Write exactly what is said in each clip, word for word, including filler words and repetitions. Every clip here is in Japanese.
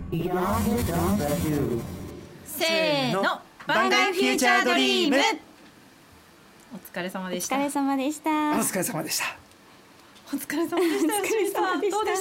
せーの、番外フューチャードリーム。お疲れ様でした。 お疲れ様でした。 お疲れ様でした。 お疲れ様でした。よしみさん、どうでした？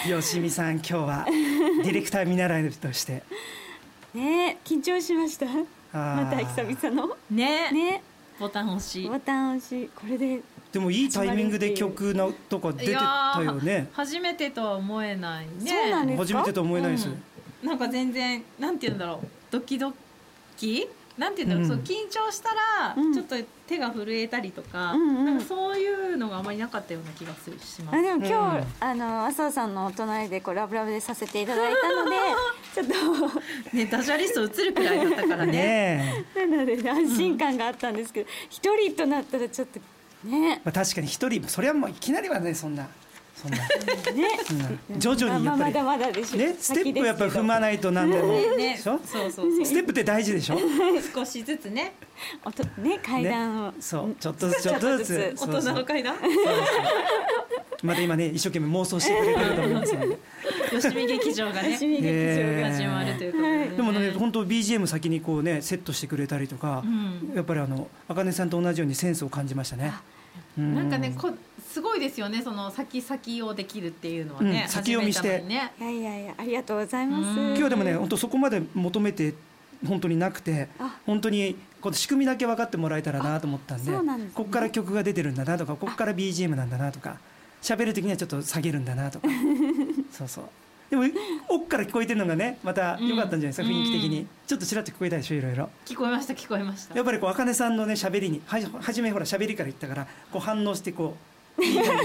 よしみさん、今日はディレクター見習いとしてね、緊張しました。また久々のねね、 ボタン押しボタン押し、これででもいいタイミングで曲のとか出てたよね。 初めてとは思えないね。 そうなんですか？ 初めてとは思えないです、 うん、なんか全然なんて言うんだろう、ドキドキなんて言うんだろう、うん、そう緊張したらちょっと手が震えたりとか、うん、なんかそういうのがあまりなかったような気がするします。 あ、でも今日、うん、あの麻生さんのお隣でこうラブラブでさせていただいたのでちょっとね、ダジャレスト映るくらいだったからねなので、ね、安心感があったんですけど、一、うん、人となったらちょっとね、 まあ、確かに一人、それはもういきなりはね、そんなそんな、ね、うん、徐々にやっぱり、 まあ、まだまだでしょ、 ね、ステップをやっぱ踏まないとなんでも、 ね、そうそうそう、 ステップって大事でしょ少しずつね、 おとね、階段を、ね、 そうちょっとずつちょっとずつ大人の階段まだ今ね一生懸命妄想してくれてると思いますのでよしみ劇場がね劇場が始まるということで、ね、 でもね、本当 ビージーエム 先にこうねセットしてくれたりとか、うん、やっぱりあの茜さんと同じようにセンスを感じましたね。 うん、なんかね、こすごいですよね、その先先をできるっていうのはね、 うん、先読みして、 ね、 いやいやいや、ありがとうございます。 今日でもね、本当そこまで求めて本当になくて、本当にこの仕組みだけ分かってもらえたらなと思ったんで、 そうなんですね、 ここから曲が出てるんだなとか、ここから ビージーエム なんだなとか、喋る時にはちょっと下げるんだなとかそうそう、でも奥から聞こえてるのがね、また良かったんじゃないですか、うん、雰囲気的にちょっとちらっと聞こえたでしょ、いろいろ聞こえました聞こえました。 やっぱりこう茜さんのね喋りにはじ初めほら喋りから言ったからこう反応してこういい感じで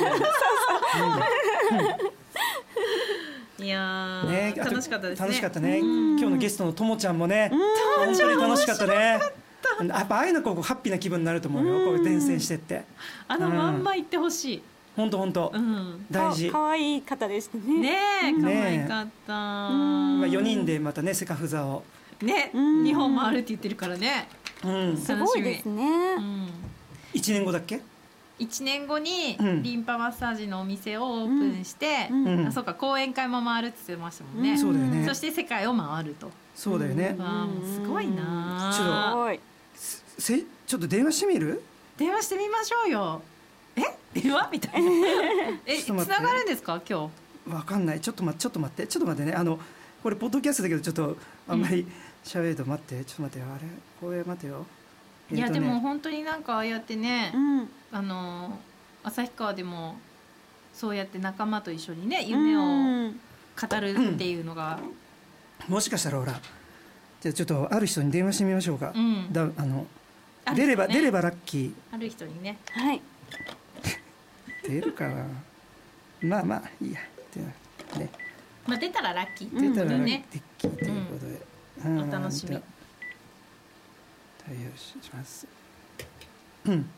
いやー、ね、楽しかったですね。 楽しかったね。今日のゲストのともちゃんもね、本当に楽しかったね。やっぱああいうのこうハッピーな気分になると思うよ、こう伝染してって。 あのまんま言ってほしい。 本当本当大事。 可愛い方でしたね。 ねえ、可愛かった。まあよにんでまたねセカフザをね、日本回るって言ってるからね。 すごいですね。 いちねんごだっけ？ いちねんごにリンパマッサージのお店をオープンして、うん、あ、そうか、講演会も回るって言ってましたもんね、うん、 そうだよね。 そして世界を回ると。 そうだよね、 うん、わあ、もうすごいな。 ちょっとせちょっと電話してみる？ 電話してみましょうよ。え電話みたいなえつながるんですか今日？ わかんない。ちょっと待ってちょっと待ってちょっと待ってね、あのこれポッドキャストだけどちょっとあんまり喋ると、待ってちょっと待ってよ、あれこれ待てよ、 いや、えーね、でも本当になんかああやってね、うん、あの旭川でもそうやって仲間と一緒にね夢を語るっていうのが、 うん、もしかしたらほらじゃあちょっとある人に電話してみましょうか、うん、だあのあ、ね、出れば出ればラッキー。 ある人にね、 はい出るかな、まあまあいいやね、 まあ、出たらラッキー出たらラッキーということで、 うん、お楽しみ。 対応しますうん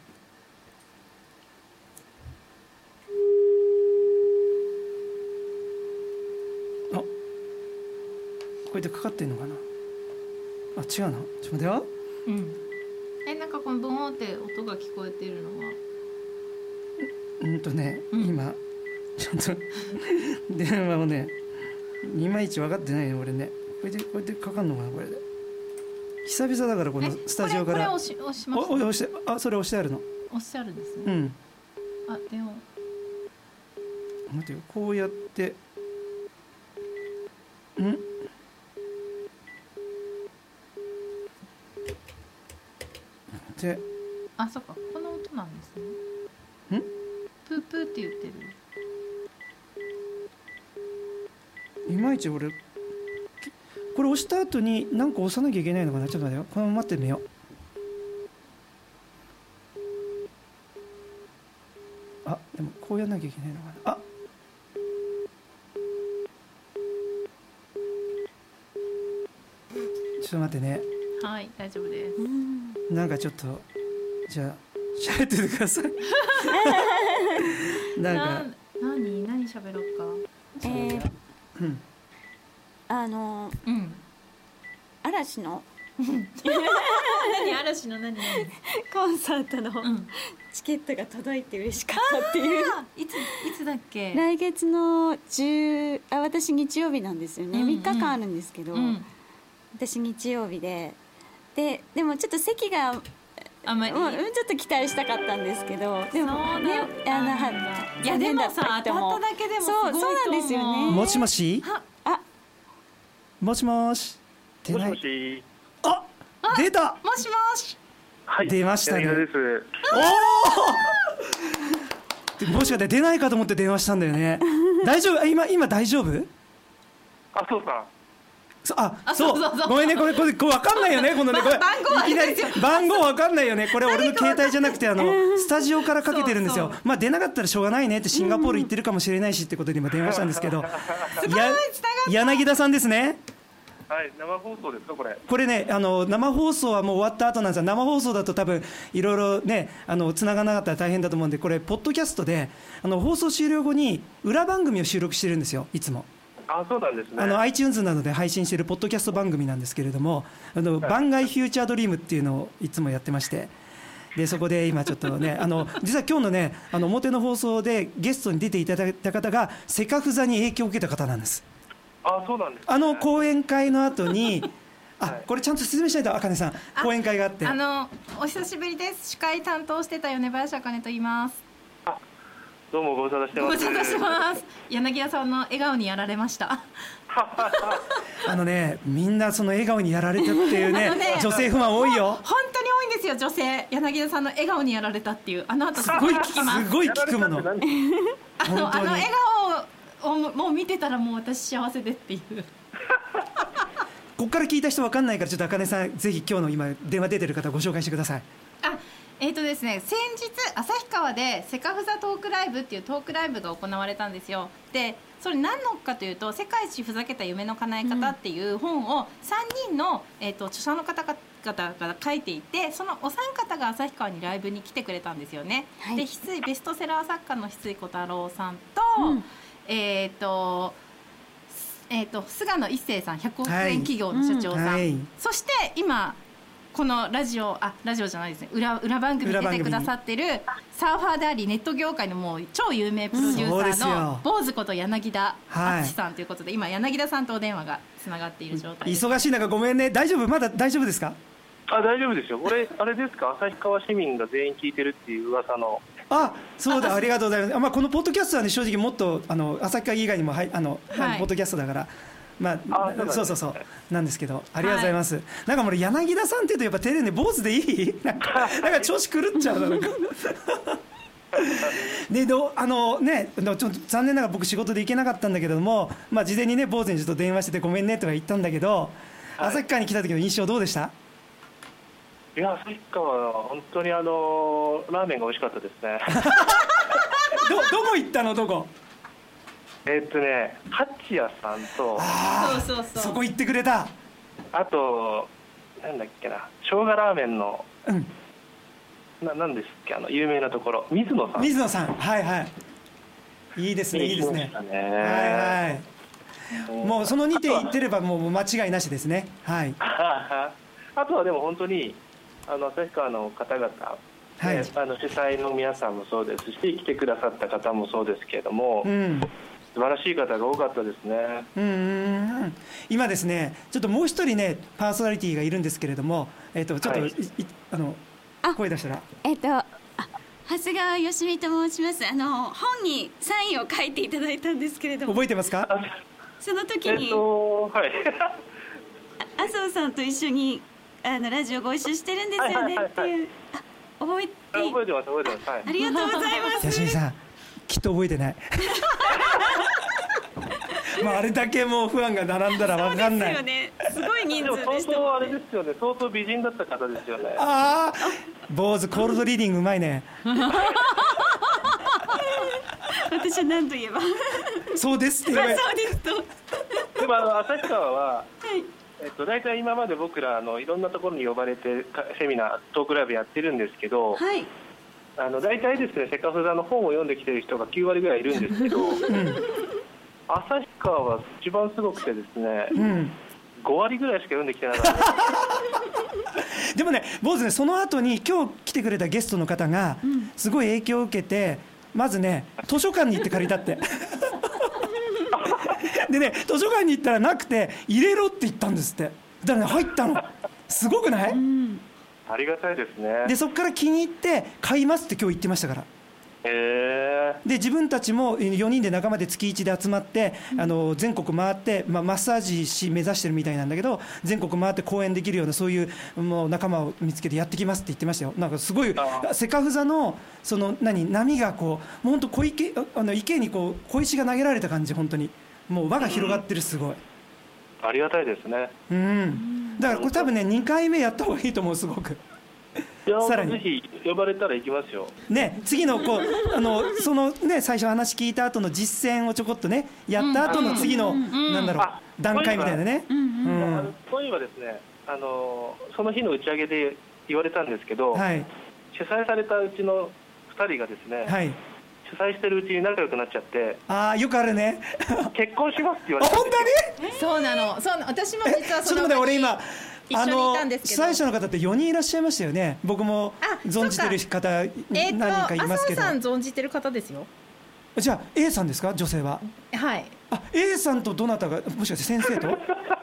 あ、こうやってかかってんのかなあ、違うな、ちょっと待ってよ、 うん、え、なんかこのブーンって音が聞こえてるのはうんとね、うん、今ちょっと電話をねいまいち分かってないの俺ね。こうやってこうやってかかんのかな、これで久々だからこのスタジオから。 これ押し押します。 押して、あ、それ押してあるの。 押してあるんですね。 うん。 あ、電話。 待てよ、こうやって。ん。で。 あ、そっか、この音なんですね。 ん。 プープーって言ってる。 いまいち俺。これ押した後に何か押さなきゃいけないのかな。ちょっと待ってよ、このまま待ってみよう。あ、でもこうやんなきゃいけないのかな。あ、ちょっと待ってね。 はい、大丈夫です。 なんかちょっとじゃあ喋っててくださいなんかな何何喋ろうか。 えー、 うん、 あの、うん、嵐の何嵐の何何コンサートのうんチケットが届いて嬉しかったっていうあいついつだっけ来月のじゅうあ私日曜日なんですよね、 うんうんみっかかんあるんですけど、 うん私日曜日でででもちょっと席があんまりもうちょっと期待したかったんですけどでもそうなんねだあのはいやでもさ残念だった人も当たっただけでもすごいと思うそうそうなんですよねもしもしはあもしもし出もしないもし。 あ出たもしもしはい。 出ましたね柳田です。 おおもしかして出ないかと思って電話したんだよね大丈夫今今大丈夫あ、そうか。 そああそうそうそうそうごめんねこれこれこれ分かんないよねこのねこれ番号あれいきなりですよ番号分かんないよねこれ俺の携帯じゃなくてあのスタジオからかけてるんですよそうまあ出なかったらしょうがないねってシンガポール行ってるかもしれないしってことで今電話したんですけどや柳田さんですねはい、生放送ですか、これ。 これねあの生放送はもう終わった後なんですが生放送だと多分いろいろねあの繋がらなかったら大変だと思うんでこれポッドキャストであの放送終了後に裏番組を収録してるんですよいつも。 あ、そうなんですね。 あの iTunes などで配信しているポッドキャスト番組なんですけれどもあの番外フューチャードリームっていうのをいつもやってましてでそこで今ちょっとねあの実は今日のねあの表の放送でゲストに出ていただいた方がセカフザに影響を受けた方なんです。 あ、そうなんですね。 あの講演会の後にあはいこれちゃんと説明しないとあかねさん講演会があってあのお久しぶりです司会担当してた米林あかねと言いますどうもご無沙汰してごます。 無沙汰してます柳家さんの笑顔にやられましたあのねみんなその笑顔にやられたっていうねあのね女性不満多いよ本当に多いんですよ女性柳家さんの笑顔にやられたっていうあの後すごい聞きますすごい聞くものやられたって何あの本当にあの笑顔をもう見てたらもう私幸せでっていうここから聞いた人分かんないからちょっとあかねさんぜひ今日の今電話出てる方ご紹介してください。 あえーとですね、先日旭川でセカフザトークライブっていうトークライブが行われたんですよ。でそれ何のかというと「世界一ふざけた夢の叶え方」っていう本をさんにんの、えーと著者の方々が書いていてそのお三方が旭川にライブに来てくれたんですよね。 はいで翡翠ベストセラー作家の翡翠小太郎さんと、 うんえっ、とえー、と菅野一生さんひゃくおくえん企業の社長さん、 はいはいそして今このラジオあラジオじゃないですね 裏, 裏番組に出てくださってるサーファーでありネット業界のもう超有名プロデュそうーサーですよの坊主こと柳田はい敦さんということで、今柳田さんとお電話がつながっている状態です。 忙しい中ごめんね大丈夫まだ大丈夫ですか。 あ、大丈夫ですよ。これあれですか、旭川市民が全員聞いてるっていう噂の。 あそうだあありがとうございますあ、まあ、このポッドキャストはね正直もっとあの旭川以外にもはいあの、 はいポッドキャストだからまああそうなんですねそうそうそうなんですけどありがとうございます、なんかもう柳田さんっていうとやっぱテレビで坊主でいいなんかなんか調子狂っちゃうななんかでどあのねちょっと残念ながら僕仕事で行けなかったんだけれども、まあ、事前にね坊主にちょっと電話しててごめんねとか言ったんだけど、 はい旭川に来た時の印象どうでした。 いや、旭川は本当にあのラーメンが美味しかったですね。 どどこ行ったのどこ。 えーっとね、八谷さんと、 あそうそうそうそこ行ってくれた。 あとなんだっけな、生姜ラーメンのうんななんですっけ、あの有名なところ、水野さん。 水野さんはいはいいいですねいいですね行きましたねはいはいもうそのにてん言ってればもう間違いなしですねはいあとはでも本当にあの旭川の方々、 はいね、あの主催の皆さんもそうですし来てくださった方もそうですけれども、 うん素晴らしい方が多かったですね。 うんうんうん今ですねちょっともう一人ねパーソナリティがいるんですけれどもえっ、とちょっと、 はいいいあのあ声出したらえっとあ長谷川よしみと申します。あの本にサインを書いていただいたんですけれども覚えてますか。 あその時えっにとはい麻生さんと一緒にあのラジオご一緒してるんですよねっていうあ覚えてあ覚えてます覚えてます、はい、 ありがとうございますよしみさんきっと覚えてないまああれだけもうファンが並んだら分かんないそうですよねすごい人でも数で相当あしたもんねれですよね、相当美人だった方ですよね。 ああ坊主コールドリーディングうまいね私は何と言えばそうですって言えばそうですとでもあの旭川は、 はいえっと、大体今まで僕らあのいろんなところに呼ばれてかセミナートークライブやってるんですけど、 はいあの大体ですねセカフザの本を読んできてる人がきゅうわりぐらいいるんですけど、旭川は一番すごくてですね、 うんごわりぐらいしか読んできてなかったでもね坊主ねその後に今日来てくれたゲストの方がすごい影響を受けてまずね図書館に行って借りたってでね図書館に行ったらなくて入れろって言ったんですって。だからね入ったのすごくない、うん、 ありがたいですね。 でそこから気に入って買いますって今日言ってましたから。 へで自分たちもよにんで仲間で月いちで集まって、うん、あの全国回って、まあ、マッサージ師目指してるみたいなんだけど全国回って講演できるようなそういうもう仲間を見つけてやってきますって言ってましたよ。なんかすごいセカフザのその何波がこうもう本当小池あの池にこう小石が投げられた感じ。本当にもう輪が広がってる。すごい、うん、 ありがたいですね。 うん、だからこれ多分ねにかいめやった方がいいと思う。すごくいやさらにぜひ呼ばれたら行きますよ。 ね、次のこうあのそのね最初話聞いた後の実践をちょこっとねやった後の次の、うん、なんだろう段階みたいなね。 そういえばですねあのその日の打ち上げで言われたんですけど、はい、主催されたうちのふたりがですね、はい、主催してるうちに仲良くなっちゃって、 ああよくあるね結婚しますって言われて。 本当にそうなの。そう私も実はそのちょっと待って俺今あの主催者の方ってよにんいらっしゃいましたよね。僕も存じてる方何人かいますけど、 麻生さん存じてる方ですよ。 じゃあ A さんですか女性は。 はい。 あ A さんとどなたがもしかして先生と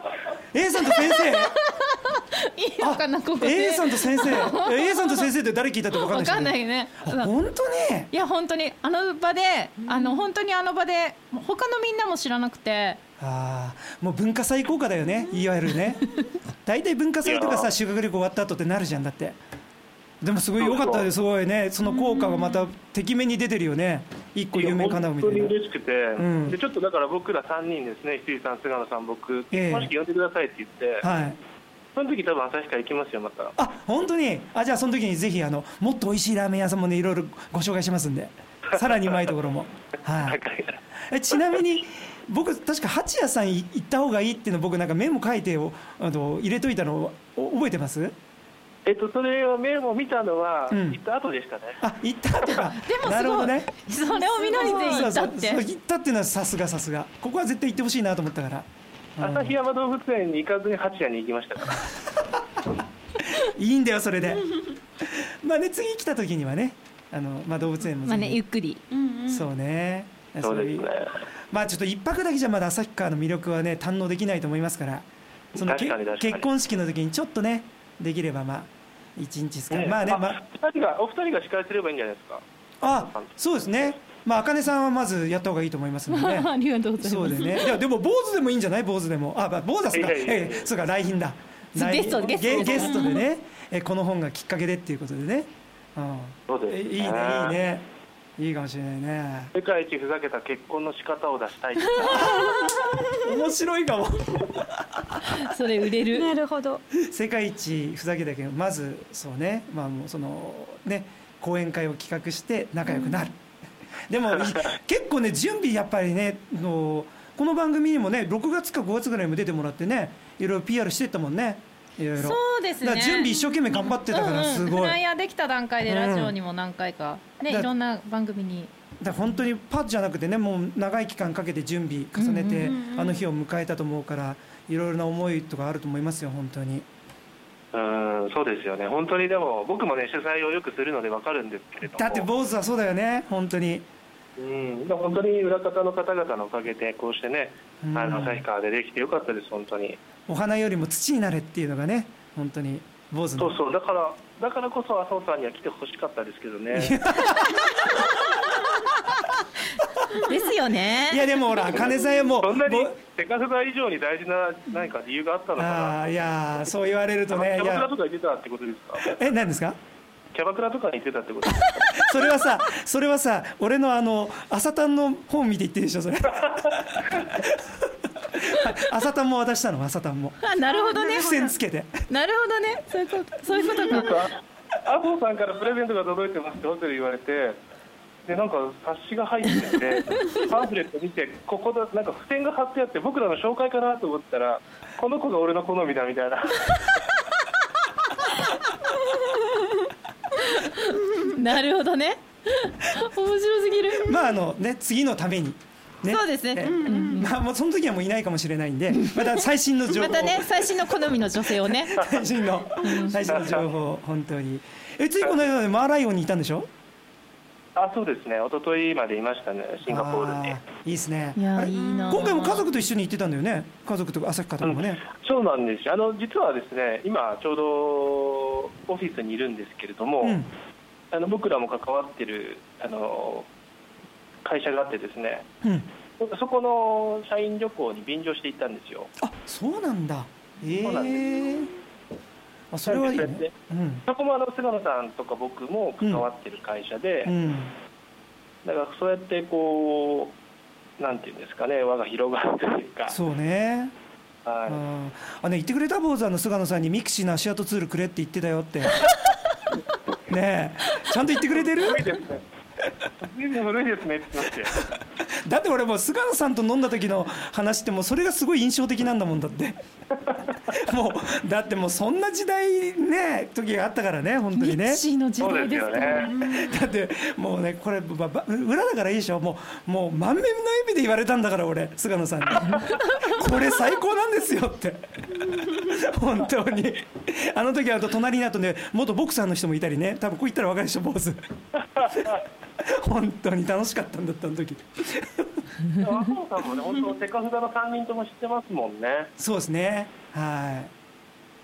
A さんと先生いいのかなここで A さんと先生A さんと先生って誰聞いたって分かんないし、ね、 分かんないよね。 本当ね。 いや本当にあの場であの本当にあの場で他のみんなも知らなくて、 ああもう文化祭効果だよねいわゆるね大体文化祭とかさ修学旅行終わった後ってなるじゃん。だってでもすごい良かったです。すごいねその効果がまたてきめんに出てるよね。一個夢叶うみたいな。 本当に嬉しくて、うん、でちょっとだから僕らさんにんですね、ひつじさん菅野さん僕結婚式呼んでくださいって言って、はい、その時多分旭川行きますよまた。 あ本当に。あじゃあその時にぜひあのもっと美味しいラーメン屋さんもねいろいろご紹介しますんでさらにうまいところもはい、えちなみに僕確か八谷さん行った方がいいっていうの僕なんかメモ書いてあの入れといたのを覚えてます？ えっとそれをメモ見たのは行った後でしたね。 うん、あ行った後かでもすごいなるほどね。 それを見なりで行ったって。 そうそうそう行ったっていうのはさすがさすが。ここは絶対行ってほしいなと思ったから。 旭山動物園に行かずに八谷に行きましたからいいんだよそれでまあね次来た時にはねあの、まあ、動物園もまあねゆっくり、 うんうん、そうねそうですね。 まあちょっと一泊だけじゃまだ旭川の魅力はね堪能できないと思いますから、その結婚式の時にちょっとねできればまあ一日ですか、ね、まあね、まあ、 ふたりがお二人が司会すればいいんじゃないですか。 あそうですね。まあ茜さんはまずやった方がいいと思いますので、ね、 ありがとうございます。 そうでね。いやでも坊主でもいいんじゃない？坊主でも。あ、坊主だそうか。ええ、そうか来賓だ。 ゲストゲストゲストでね。えこの本がきっかけでっていうことでね。うん。 そうですね。 いいねいいね。いいかもしれないね。 世界一ふざけた結婚の仕方を出したい。 面白いかも。 それ売れる。 なるほど。 世界一ふざけたけどまずそうね。まあもうそのね講演会を企画して仲良くなる。うんでも結構ね準備やっぱりねのこの番組にもねろくがつかごがつぐらいにも出てもらってねいろいろ ピーアール してったもんね。いろいろそうですね。 だから準備一生懸命頑張ってたからすごい、うんうん、 フライヤーできた段階でラジオにも何回か、うん、ねいろんな番組にだから本当にパッじゃなくてねもう長い期間かけて準備重ねてあの日を迎えたと思うからいろいろな思いとかあると思いますよ本当に。 うんそうですよね本当に。でも僕もね主催をよくするので分かるんですけれども、 だって坊主はそうだよね本当に。 うん、本当に裏方の方々のおかげでこうしてね、うん、あの旭川でできてよかったです本当に。 お花よりも土になれっていうのがね本当に坊主の。 そうそうだからだからこそ麻生さんには来てほしかったですけどね。 ですよね。 いやでもほら茜さんはもうそんなにセカフザ以上に大事な何か理由があったのかな。 あいやそう言われるとね。 キャバクラとか言ってたってことですか。 え何ですか。 キャバクラとかに行ってたってことですか。 それはさそれはさ俺のあの朝タンの本見て言ってるでしょそれ。朝タンも渡したの朝タンも。 あなるほどね。 付箋つけて。 なるほどねそういうことそういうことか。 麻生さんからプレゼントが届いてますってホテル言われて。でなんか冊子が入っててパンフレット見てここだなんか付箋が貼ってあって僕らの紹介かなと思ったらこの子が俺の好みだみたいな。 なるほどね面白すぎる。 まああのね次のためにね、 そうですね、 えうんうん、 まあ、もうその時はもういないかもしれないんで、また最新の情報またね、最新の好みの女性をね最新の最新の情報、本当に。え、ついこの間でマーライオンにいたんでしょ？ あ、そうですね、一昨日までいましたね、シンガポールに。 いいですね。 いやいいな。 今回も家族と一緒に行ってたんだよね、家族とか旭川とかもね、うん、 そうなんですよ。あの実はですね、今ちょうどオフィスにいるんですけれども、うん、あの僕らも関わってるあの会社があってですね、うん、そこの社員旅行に便乗して行ったんですよ。 あ、そうなんだ。えー、そうなんです。あ、それはいいね。うん、 そこもあの菅野さんとか僕も関わってる会社で、うんうん、だからそうやってこうなんていうんですかね、輪が広がるというか。 そうね。はい。あ、あね、言ってくれた坊主、あの菅野さんにミクシーの足跡ツールくれって言ってたよって。ねえ、ちゃんと言ってくれてる？ 古いですね。古いですねって言って。 だって俺もう菅野さんと飲んだ時の話ってもうそれがすごい印象的なんだもんだって。もうだってもうそんな時代ね時があったからね、本当にね。 ミクシーの時代ですから、 ね、だってもうねこればば裏だからいいでしょ。もうもう満面の笑みで言われたんだから俺、菅野さんにこれ最高なんですよって本当に。あの時は隣にあとね元ボクサーの人もいたりね、多分こう言ったら分かるでしょ、坊主。本当に楽しかったんだったあの時。 麻生さんもね、本当セカフザのさんにんとも知ってますもんね。 そうですね。はい。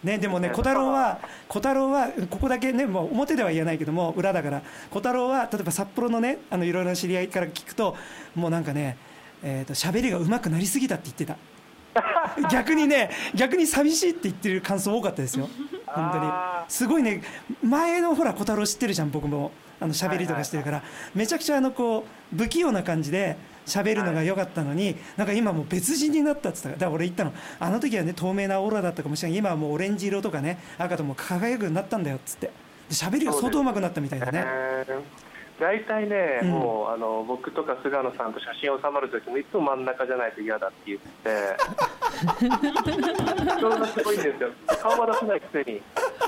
ね、でもね、小太郎は小太郎はここだけね、もう表では言えないけども裏だから、小太郎は例えば札幌のね、あのいろいろな知り合いから聞くと、もうなんかね、えーと喋りが上手くなりすぎたって言ってた。逆にね、逆に寂しいって言ってる感想多かったですよ。本当にすごいね。前のほら小太郎知ってるじゃん、僕もあの喋りとかしてるから、はいはいはい、めちゃくちゃあのこう不器用な感じで喋るのが良かったのに、はい、なんか今もう別人になったって言ったから、だから俺言ったの、あの時はね透明なオーラだったかもしれない、今はもうオレンジ色とかね赤とも輝くようになったんだよっつって、喋りが相当上手くなったみたいだね。 大体ね、うん、もうあの僕とか菅野さんと写真収まる時もいつも真ん中じゃないと嫌だって言ってそれがすごいんですよ。顔は出せないくせに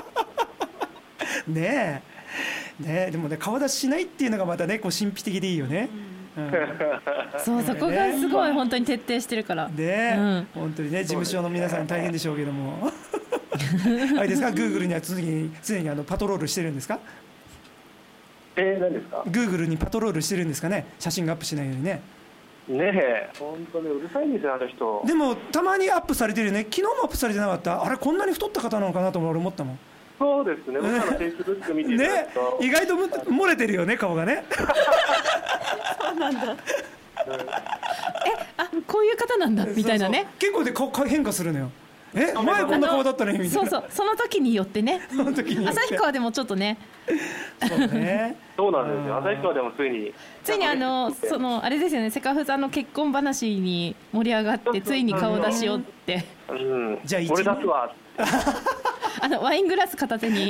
ねえねえ、でもね顔出ししないっていうのがまたねこう神秘的でいいよね、うんうん、 そう、そこがすごい本当に徹底してるからね、うん、本当にね事務所の皆さん大変でしょうけどもあれですか、グーグルには常に常にあのパトロールしてるんですか？ えー、何ですか？ グーグルにパトロールしてるんですかね、写真がアップしないようにね。 ねえ、本当にうるさいんですよあの人。 でもたまにアップされてるよね。昨日もアップされてなかった？あれこんなに太った方なのかなと俺思ったもん。 そうですね、僕らのフェイスブック見ていただくと、 ね、意外と漏れてるよね顔がね。 そうなんだ。え、あ、こういう方なんだみたいなね。 そうそう、結構で顔変化するのよ。え、前こんな顔だったねみたいな。 そうそう、その時によってね。その時によって旭川でもちょっとね。 そうね。 そうなんですよ。旭川でもついについにあのそのあれですよね、セカフザの結婚話に盛り上がってついに顔出しをって。 うん。じゃあ一俺出すわ。 あのワイングラス片手に。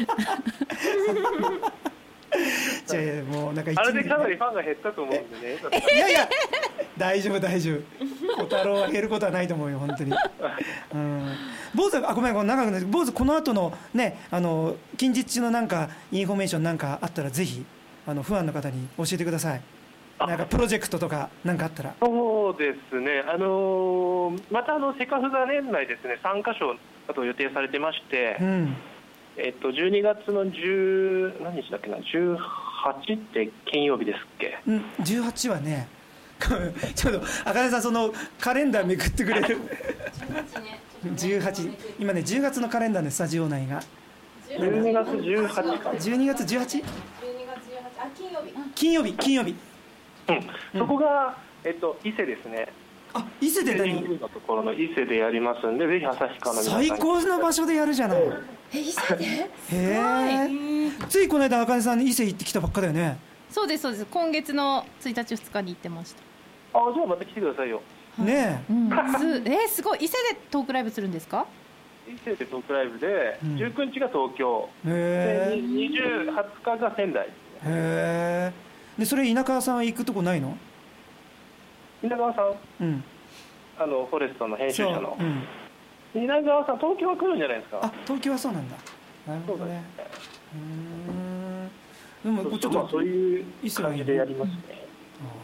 じゃあもうなんかあれでかなりファンが減ったと思うんでね。 いやいや大丈夫大丈夫。小太郎は減ることはないと思うよ本当に。うん。坊主、あ、ごめんごめん長くなる。坊主この後のね、あの近日中のなんかインフォメーションなんかあったらぜひあのファンの方に教えてください。なんかプロジェクトとかなんかあったら。 そうですね。あのー、またあのセカフザ年内ですねさんかしょあと予定されてまして。うん。えっと、じゅうにがつのじゅう何日だっけな、じゅうはちって金曜日ですっけ？ うん、じゅうはちはねちょっと茜さんそのカレンダーめくってくれる？じゅうはち、今ねじゅうがつのカレンダーのスタジオ内がじゅうにがつじゅうはちかじゅうにがつじゅうはち？ じゅうにがつじゅうはち、あ、金曜日金曜日金曜日、 うん、そこが、えっと、伊勢ですね。 あ、伊勢で何？ のところの伊勢でやりますんで、ぜひ旭川の皆さん最高の場所でやるじゃない。 え、伊勢で？へえ。ついこの間茜さん伊勢行ってきたばっかだよね。 そうですそうです。今月のついたちふつかに行ってました。 あ、じゃあまた来てくださいよ。 ねえ。うん、 すえー、すごい。伊勢でトークライブするんですか？ 伊勢でトークライブで、うん、じゅうくにちが東京、 へでにじゅう、はつかが仙台。へえ。でそれ稲川さん行くとこないの？ 稲川さん。 うん。 あのフォレストの編集者の。稲川さん、東京は来るんじゃないですか。 あ、東京はそうなんだ。なるほどね。うん。でもちょっとそういう感じでやりますね。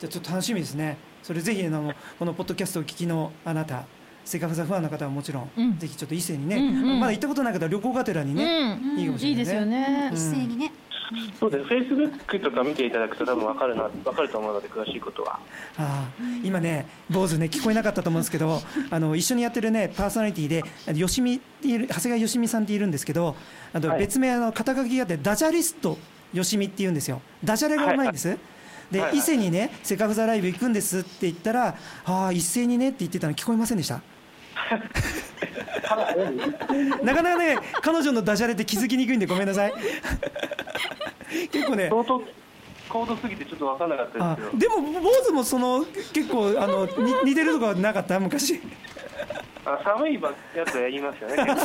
じゃあちょっと楽しみですね。それぜひあのこのポッドキャストをお聞きのあなた、セカフザファンの方はもちろん、うん、ぜひちょっと伊勢にね、うんうん、まだ行ったことない方は旅行がてらにね、うん、いいかもしれないね。いいですよね、 うん、一斉にね。 そうです。フェイスブックとか見ていただくと多分分かるな分かると思うので、詳しいことは。 あ今ね坊主ね聞こえなかったと思うんですけどあの一緒にやってるねパーソナリティでよしみっている長谷川よしみさんっているんですけど、あと別名あの肩書きがあってダジャリストよしみっていうんですよ。ダジャレがうまいんです、はいで、はいはい、伊勢にねセカフザライブ行くんですって言ったら、ああ一斉にねって言ってたの聞こえませんでしたなかなかね彼女のダジャレって気づきにくいんでごめんなさい結構ね相当高度すぎてちょっと分からなかったですけど、 でも坊主もその結構あのに似てるとこはなかった昔あ寒いやつはやりますよねそれそれ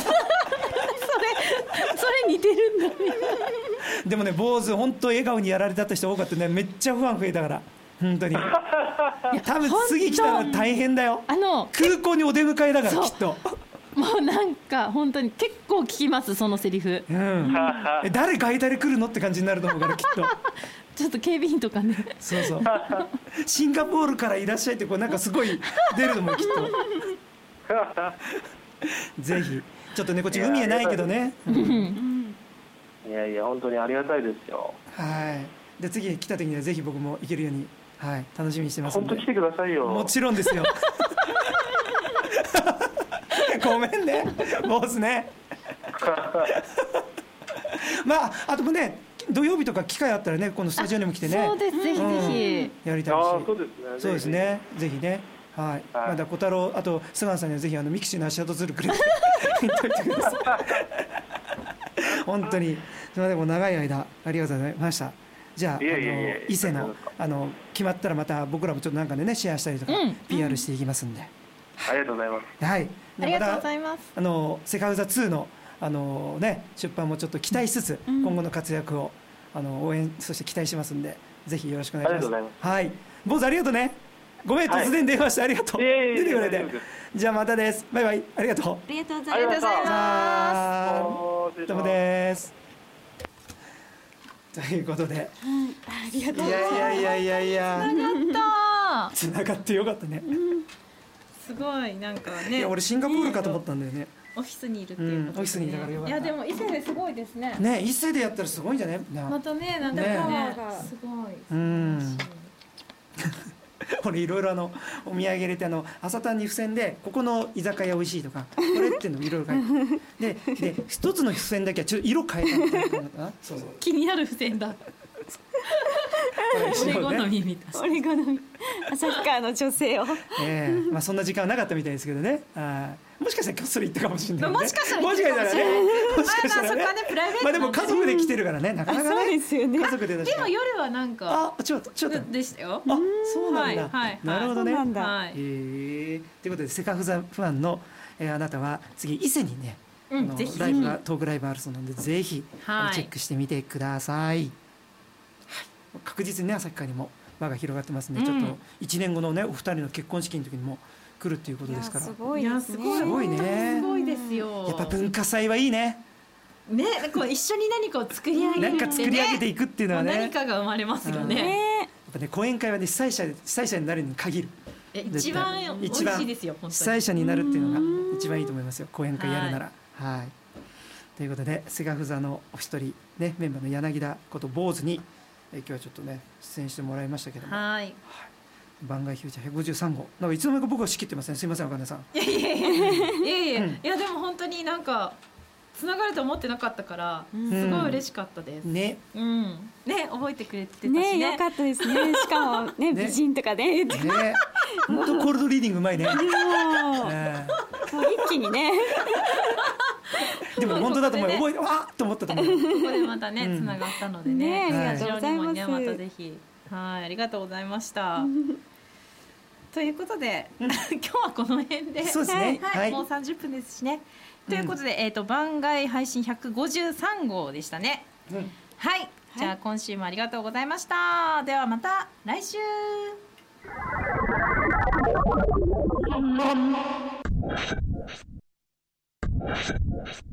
似てるんだねでもね坊主本当笑顔にやられたって人多かったね。めっちゃファン増えたから本当に多分次来たら大変だよ。あの空港にお出迎えだからきっともうなんか本当に結構聞きますそのセリフ、うん、 え誰ガイタレ来るのって感じになると思うからきっとちょっと警備員とかねそうそうシンガポールからいらっしゃいってこうなんかすごい出ると思うきっとぜひちょっとねこっち海へないけどね、うん、 いやいや本当にありがたいですよ。 はいで次来た時にはぜひ僕も行けるように、はい、楽しみにしてますので。 本当来てくださいよ。 もちろんですよごめんね坊主ねまああともね土曜日とか機会あったらねこのスタジオにも来てね。 そうですぜひぜひ、うん、 やりたいし。 あそうですねそうですねぜひねはい、はい、まだ小太郎あと菅野さんにはぜひあのミキシーの足跡ズルくれて言っといてください本当にそれでも長い間ありがとうございました。じゃあ、あの伊勢のあの決まったらまた僕らもちょっとなんかでねシェアしたりとか、うん、ピーアール していきますんで、 ありがとうございます。 はい。 ありがとうございます。 あのセカフザツーのあのね出版もちょっと期待しつつ、うん、今後の活躍をあの応援そして期待しますんで、ぜひよろしくお願いします。 ありがとうございます。 はい。坊主ありがとうね。ごめん、はい、突然電話してありがとう。出てくれて。じゃあまたです。バイバイ。ありがとう。 ありがとうございます。 どうもです。ということで、 うん、ありがとうございます。 いやいやいやいや。 つながった。 つながってよかったね。うん、 すごいなんかね。 いや俺シンガポールかと思ったんだよね。 オフィスにいるっていうことで、ね、 うん、オフィスにいたからよかった。 いやでも伊勢ですごいですね。 ね伊勢でやったらすごいんじゃね。 またねなんかね、ねすごい。うん。 俺いろいろあのお土産入れてあの朝タンに付箋でここの居酒屋美味しいとかこれっていうのいろいろ書いてでで一つの付箋だけはちょっと色変えたみたいなそうそう気になる付箋だ俺好みみたい俺好み旭川の女性をええまあそんな時間はなかったみたいですけどね。あもしかしたら今日それ言ったかもしれない、ね、 もしかしたらもしかしたらねもしかしたらねまあでも家族で来てるからねなかなかねそうですよね家族ででも夜はなんかあちょっとちょっとでしたよ。 あそうなんだ、 はいはい、 なるほどね。 そうなんだ、 はい、えー、ということでセカフザファンの、えー、あなたは次伊勢にね、うん、あのライブがトークライブあるそうなのでぜひ、はい、チェックしてみてください、はい、確実にね旭川にも輪が広がってますんで、うん、ちょっといちねんごのねお二人の結婚式の時にも来るっていうことですから。 すごいですね。 すごいね。 すごいですよ。 やっぱ文化祭はいいね。 ね、こう一緒に何かを作り上げて、ね、 なんか作り上げていくっていうのはね。 何かが生まれますよね。 やっぱね講演会はね主催者主催者になるに限る。 一番美味しいですよ。本当に。 主催者になるっていうのが一番いいと思いますよ。講演会やるなら。はい。はい、ということでセカフザのお一人ねメンバーの柳田こと坊主にえ今日はちょっとね出演してもらいましたけども。はい。はい番外フューチャーひゃくごじゅうさんごうなんかいつの間にか僕は仕切ってますね。すいません岡根さん。 いやいやいやいやいや、うん、いやでも本当になんかつながると思ってなかったからすごい嬉しかったです、うん、ね、うん、ね覚えてくれてたしね。 ねよかったですね。しかもね美人とかねね本当コールドリーディングうまいね。もう一気にねでも本当だと思う。覚えてわっと思ったと思う。ここでまたねつながったのでね。ありがとうございます。またぜひはいありがとうございましたということで、うん、今日はこの辺でそうですね、 はいはい、もうさんじゅっぷんですしね、うん、ということで、えーと、番外配信ひゃくごじゅうさんごうでしたね、うん、はい、はい、じゃあ今週もありがとうございました。ではまた来週。うん